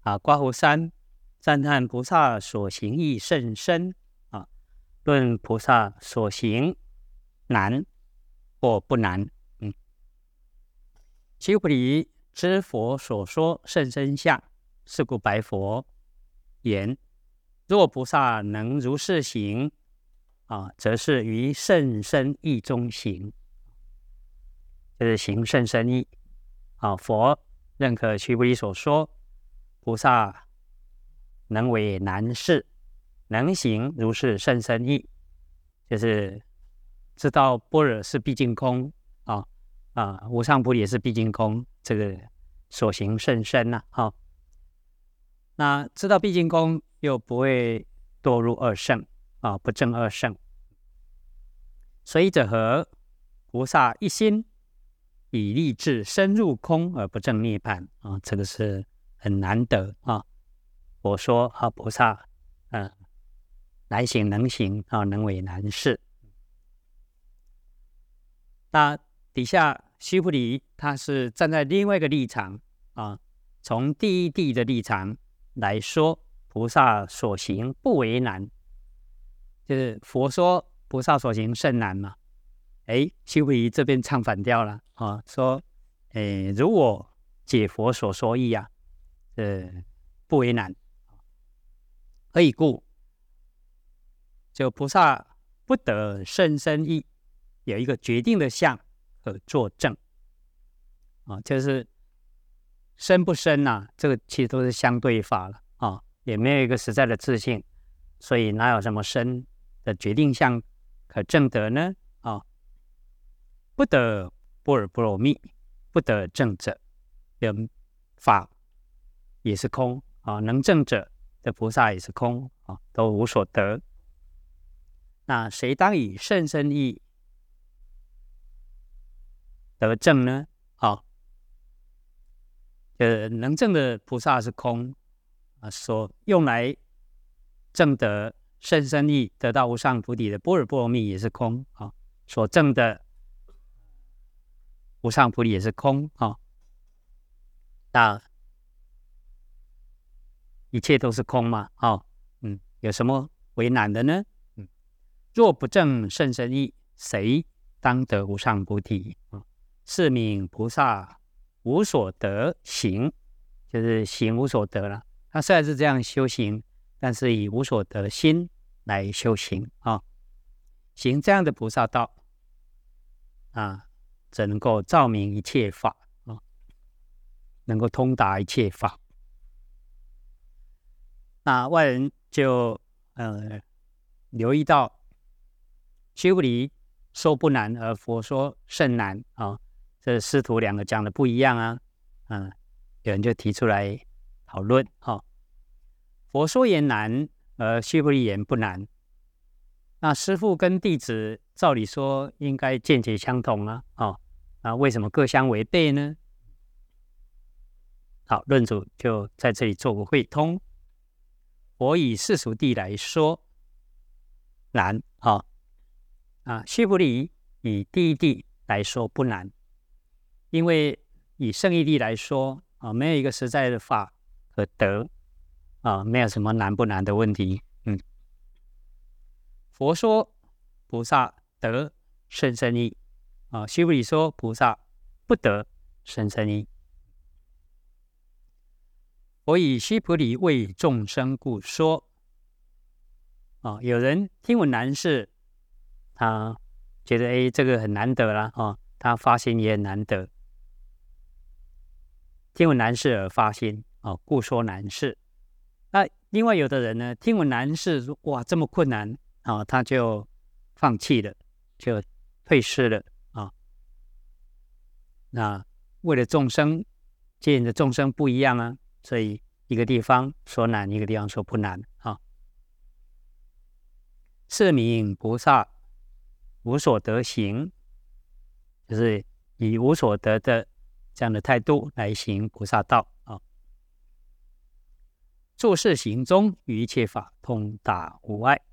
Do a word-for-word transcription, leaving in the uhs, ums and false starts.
啊，刮胡三赞叹菩萨所行义甚深啊，论菩萨所行难或不难。嗯，须菩提知佛所说甚深相，是故白佛言：若菩萨能如是行啊，则是于甚深义中行，就是行甚深义啊。佛认可须菩提所说，菩萨能为难事，能行如是甚深义，就是知道般若是毕竟空啊啊，无上菩提也是毕竟空，这个所行甚深呐、啊。好，那知道毕竟空，又不会堕入二圣啊，不证二圣。所以者何？菩萨一心以立志深入空而不证涅槃啊，这个是很难得啊。我说啊，菩萨，嗯、呃，难行能行啊，能为难事。那底下须菩提他是站在另外一个立场啊，从第一地的立场来说，菩萨所行不为难，就是佛说菩萨所行甚难嘛。哎，须菩提这边唱反调了啊，说，哎，如我解佛所说义啊，呃，不为难。何以故？就菩萨不得甚深义，有一个决定的相可作证啊，就是深不深啊，这个其实都是相对法了啊，也没有一个实在的自信，所以哪有什么深的决定相可证得呢？啊，不得般若波罗蜜，不得证者，法也是空啊，能证者的菩萨也是空啊，都无所得。那谁当以甚深义得证呢？好，呃，能证的菩萨是空啊，所用来证得甚深义，得到无上菩提的般若波罗蜜也是空啊，所证的无上菩提也是空啊。那一切都是空嘛？哦，嗯，有什么为难的呢？嗯，若不证甚深义，谁当得无上菩提？嗯，是名菩萨无所得行，就是行无所得了。他虽然是这样修行，但是以无所得心来修行啊、哦，行这样的菩萨道啊，只能够照明一切法啊、哦，能够通达一切法。那外人就呃留意到，须菩提说不难，而佛说甚难啊、哦，这师徒两个讲的不一样啊，嗯，有人就提出来讨论啊、哦，佛说言难，而须菩提言不难。那师父跟弟子照理说应该见解相同啊，哦，啊，为什么各相为背呢？好，论主就在这里做个会通。佛以世俗谛来说难啊、哦、啊，须菩提以第一谛来说不难，因为以圣义谛来说啊，没有一个实在的法可得啊，没有什么难不难的问题。嗯，佛说菩萨得甚深义啊，须菩提说菩萨不得甚深义。我以须菩提为众生故说啊，有人听闻难事，他觉得哎，这个很难得啦啊，他发心也很难得，听闻难事而发心啊，故说难事。那另外有的人呢，听闻难事，哇，这么困难啊，他就放弃了，就退失了啊。那为了众生，见的众生不一样啊。所以一个地方说难，一个地方说不难啊。是名菩萨无所得行，就是以无所得的这样的态度来行菩萨道啊。做事行中，于一切法通达无碍